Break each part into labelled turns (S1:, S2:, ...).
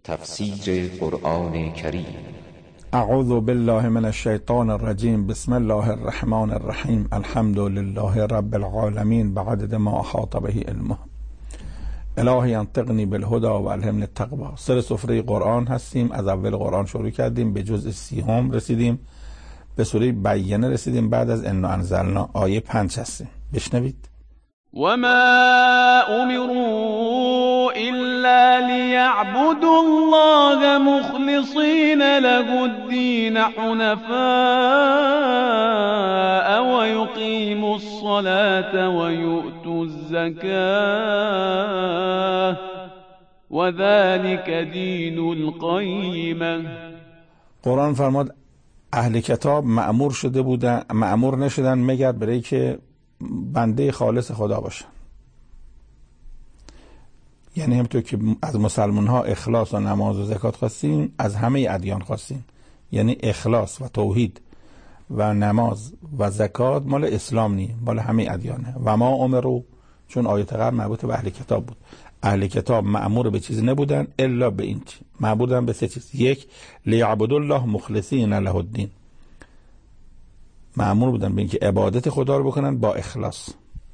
S1: تفسیر قرآن کریم.
S2: اعوذ بالله من الشیطان الرجیم. بسم الله الرحمن الرحیم. الحمد لله رب العالمین بعدد ما احاط به علمه. الهی انطقنی بالهدى و الهمنی التقوی. سر سفره قرآن هستیم. از اول قرآن شروع کردیم، به جزء 30 رسیدیم، به سوره بینه رسیدیم، بعد از انا انزلنا آیه 5 هستیم. بشنوید.
S3: وما امروا الا ليعبدوا الله مخلصين له الدين حنفاء ويقيموا الصلاة ويؤتوا الزكاة وذلك دين القيمة.
S2: قرآن فرماد اهل کتاب مأمور نشدن مگر برای که بنده خالص خدا باشن. یعنی همونطور که از مسلمان ها اخلاص و نماز و زکات خواستیم، از همه ادیان خواستیم. یعنی اخلاص و توحید و نماز و زکات مال اسلام نی، مال همه ادیانه. و ما امروا، چون آیت قبل مربوط به اهل کتاب بود. اهل کتاب مأمور به چیزی نبودن الا به این چیز، مأمورن به 3 چیز. 1 لیعبدوا الله مخلصین له الدین، مأمور بودن به اینکه عبادت خدا رو بکنن با اخلاص.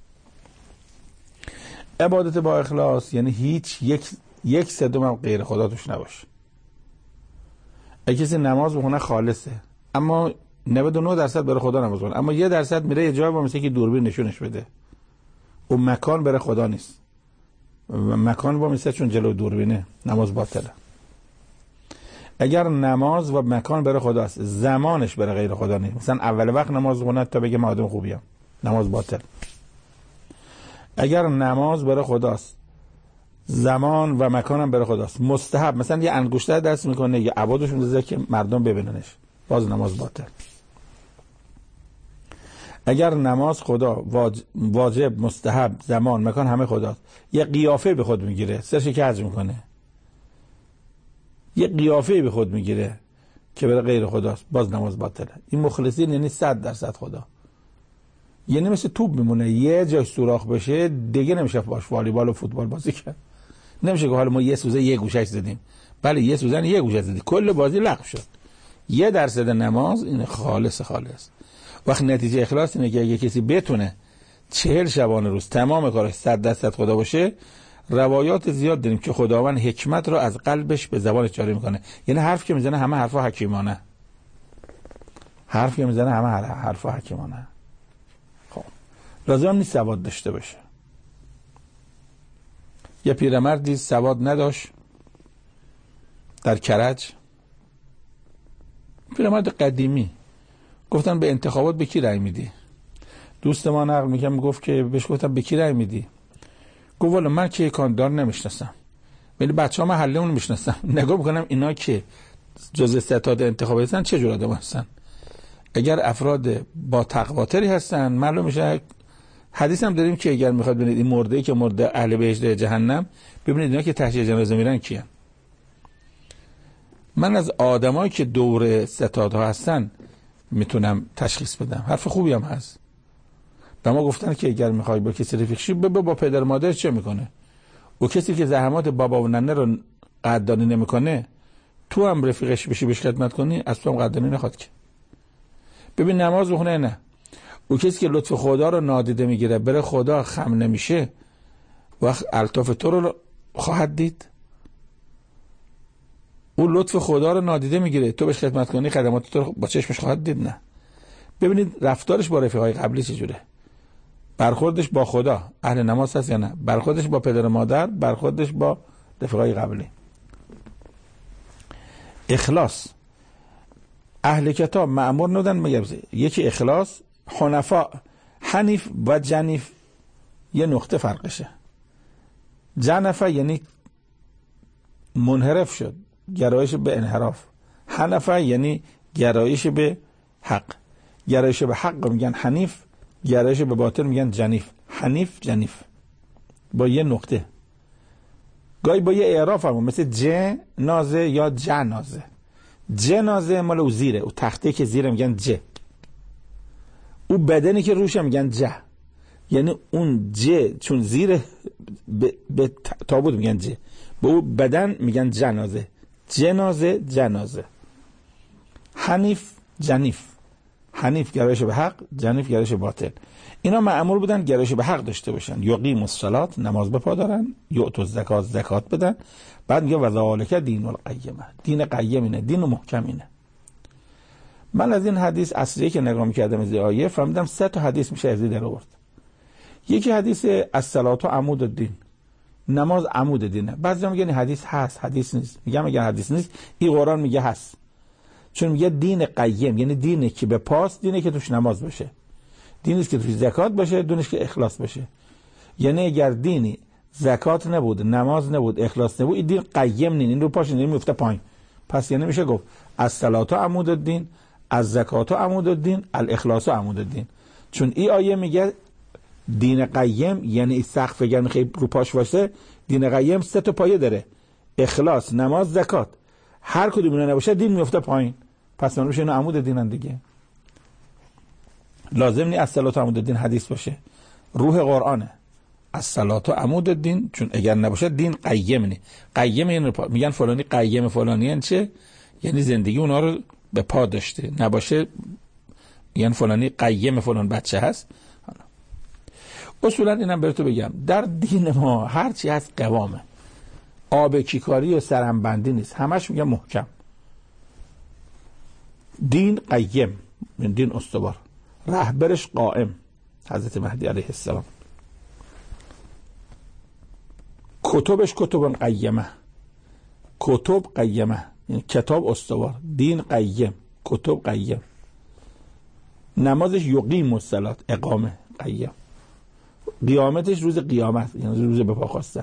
S2: عبادت با اخلاص یعنی هیچ یک صدم هم غیر خدا توش نباشه. اگه کسی نماز بخونه خالصه، اما 99% برای خدا نماز بخونه، اما 1% میره یه جای با مثل که دوربین نشونش بده، اون مکان برای خدا نیست و مکان با مثل چون جلو دوربینه، نماز باطله. اگر نماز و مکان برای خداست، زمانش برای غیر خدا نیست، مثلا اول وقت نماز خونه تا بگه من آدم خوبیم، نماز باطل. اگر نماز برای خداست، زمان و مکانم برای خداست، مستحب، مثلا یه انگشتر دست میکنه یا عبادش میذاره که مردم ببیننش، باز نماز باطل. اگر نماز خدا واجب، مستحب، زمان، مکان همه خداست، یه قیافه به خود میگیره، سرش کج میکنه، یه قیافه به خود میگیره که برای غیر خداست، باز نماز باطله. این مخلصین یعنی 100% خدا. یعنی مثل توپ میمونه، یه جای سوراخ بشه دیگه نمیشه باش والیبال و فوتبال بازی کرد. نمیشه که حالا ما یه سوزه یه گوشش زدیم، بله یه سوزن یه گوشه زدیم، کل بازی لغو شد. 1% نماز این خالص. وقت نتیجه اخلاص اینه که اگه کسی بتونه 40 شبانه روز تمام کارش 100% خدا باشه، روایات زیاد داریم که خداوند حکمت رو از قلبش به زبانش جاری میکنه. یعنی حرف که میزنه همه حرفا حکیمانه، خب لازم نیست سواد داشته باشه. یه پیرمردی سواد نداشت در کرج، پیرمرد قدیمی. گفتن به انتخابات به کی رأی میدی؟ دوست ما نقل میگم گفت که بهش گفتم به کی رأی میدی؟ گفت والا من که کاندار نمیشناسم، ولی بچه‌ها محله اون میشناسم. نگاه میکنم اینا که جزء ستاد انتخابی هستن چه جور آدم هستن. اگر افراد با تقواتری هستن معلوم میشه. حدیث هم داریم که اگر میخواد ببینید این مرده‌ای که مرده اهل بهشت جهنم، ببینید اینا که تحت جنازه میرن کیان. من از آدمایی که دور ستادها هستن میتونم تشخیص بدم. حرف خوبی هم هست. به ما گفتن که اگر میخوای با کسی رفیق شی، با پدر مادر چه میکنه؟ و کسی که زحمات بابا و ننه رو قدردانی نمیکنه، تو هم رفیقش بشی بهش خدمت کنی، از تو هم قدردانی نخواد که. ببین نماز بخونه نه. و کسی که لطف خدا رو نادیده میگیره، بره خدا خم نمیشه، وقت الطاف تو رو خواهد دید. او لطف خدا رو نادیده میگیره، تو بهش خدمت کنی، خدمات تو رو با چشمش خواهد دید. نه. ببینید رفتارش با رفیقای قبلی چجوره، برخوردش با خدا، اهل نماز هست یا نه، برخوردش با پدر و مادر، برخوردش با رفیقای قبلی. اخلاص. اهل کتاب مأمور نبودن مگر 1 اخلاص. حنفا، حنیف و جنیف یه نقطه فرقشه. جنفه یعنی منحرف شد، گرایش به انحراف. حنفه یعنی گرایش به حق. گرایش به حق میگن حنیف، گرایش به باطل میگن جنیف. حنیف جنیف با یه نقطه، گاهی با یه اعراف هم مثل جنازه یا جنازه. جنازه مال او زیره، او تخته که زیره میگن ج، او بدنی که روشه میگن ج. یعنی اون ج چون زیره به تابوت میگن ج، به او بدن میگن جنازه. جنازه جنازه، حنیف جنیف، حنیف گرایش به حق، جنیف گرایش باطل. اینا مأمور بودن گرایش به حق داشته باشن، یقیم الصلاة نماز بپا دارن، یؤتوا الزکات زکات بدن. بعد میگه و ذالک دین القیمه، دین قیم اینه، دین محکم اینه. من از این حدیث اصلی که نگاه می‌کردم از آیه فهمیدم 3 تا حدیث میشه از این در آورد. یکی حدیث الصلاة عمود الدین، نماز عمود دینه. بعضیا میگن حدیث هست، حدیث نیست. میگم اگر حدیث نیست این قرآن میگه هست، چون میگه دین قیم، یعنی دینی که به پاس، دینی که توش نماز باشه، دینی که توش زکات باشه، دینش که اخلاص باشه. یعنی اگر دینی زکات نبود، نماز نبود، اخلاص نبود، این دین قیم نیست، این رو پاش نمیفته پایین. پس یعنی میشه گفت الصلاة عمود الدین، الزکات عمود الدین، الاخلاص عمود الدین. چون این آیه میگه دین قیم یعنی سقف گن خیلی رو پاش واسه. دین قیم 3 تا پایه داره: اخلاص، نماز، زکات. هر کدوم اینا نباشه دین میفته پایین. پس اون میشه اینا عمود دینن دیگه. لازم نیست الصلاة عمود الدین حدیث باشه، روح قرآنه. الصلاة عمود الدین، چون اگر نباشه دین قیم نیست. قیم یعنی میگن فلانی قیم، فلانی یعنی چه؟ یعنی زندگی اونا رو به پا داشته. نباشه یعنی فلانی قیم، فلان بچه هست. اصولا اینم براتون بگم در دین ما هر چی هست قوامه، آب کیکاری و سرمبندی نیست، همش میگه محکم. دین قیم، دین استوار، رهبرش قائم، حضرت مهدی علیه السلام. کتبش کتب قیمه، کتب قیمه یعنی کتاب استوار، دین قیم، کتب قیم. نمازش یقیم الصلاة، اقامه قیم. قیامتش روز قیامت یعنی روز به پا خواستن.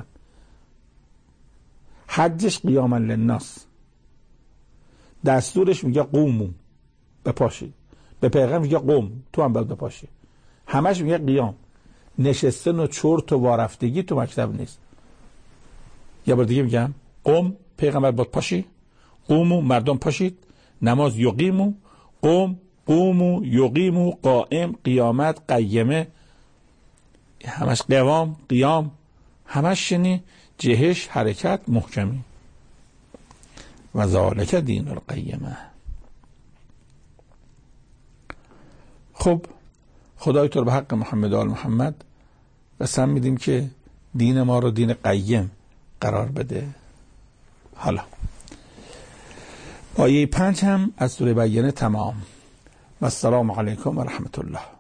S2: حجش قیاما للناس، دستورش میگه قومو، بپاشید. به پیغمبر میگه قوم، تو هم باید بپاشی. همش میگه قیام. نشستن و چرت و وارفتگی تو مکتب نیست. یه بار دیگه میگم قوم، پیغمبر باید پاشی، قومو مردم پاشید. نماز یقیمو، قوم، قومو، یقیمو، قائم، قیامت، قیمه، همش قوام، قیام، همش یعنی جهش، حرکت، محکمی. و ذالک دین القیمه. خب خدای تو رو به حق محمد آل محمد قسم میدیم که دین ما رو دین قیم قرار بده. حالا آیه 5 هم از سوره بینه تمام. و السلام علیکم و رحمت الله.